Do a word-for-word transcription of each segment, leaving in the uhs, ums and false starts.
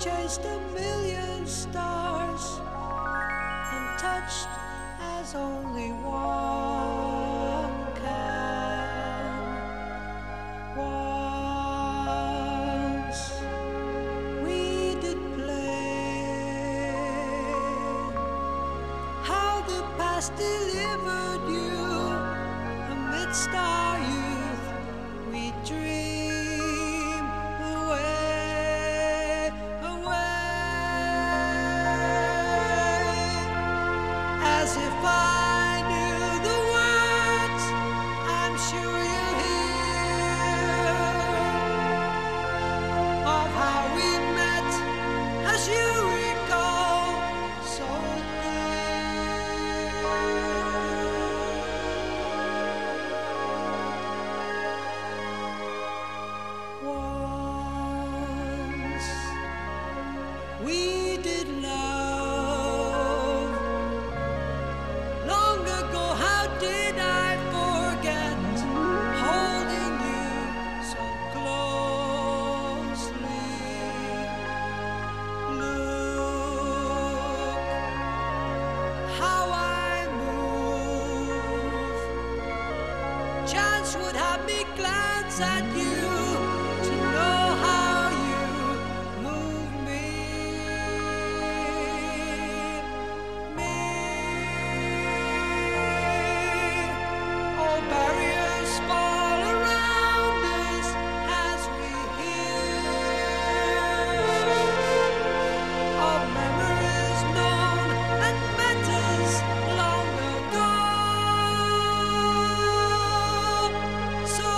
chased a million stars, untouched as only one can. Once we did play, how the past delivered you amidst our youth. We dream away, away, as if I knew the words. I'm sure you'll hear of how we met, as you recall so once we did love. Long ago, how did I forget holding you so closely? Look how I move. Chance would have me glance at you to know how you move me. Me. All barriers fall around us as we hear of memories known and matters long ago. So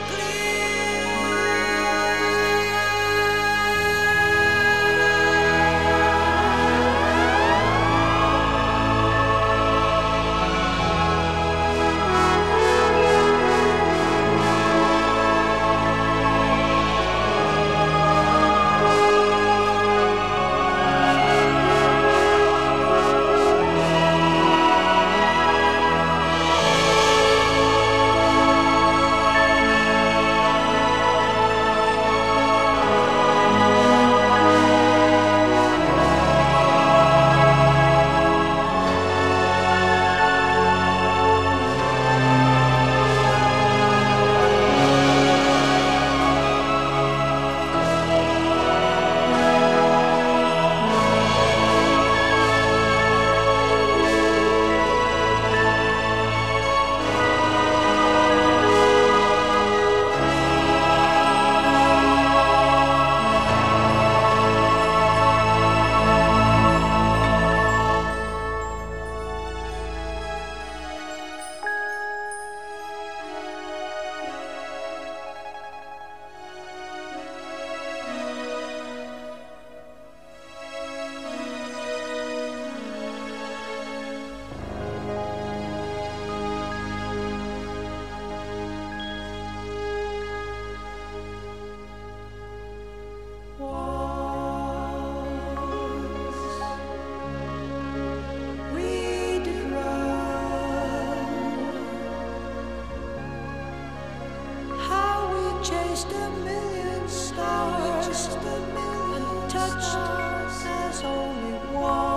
chased a million stars, untouched as only one.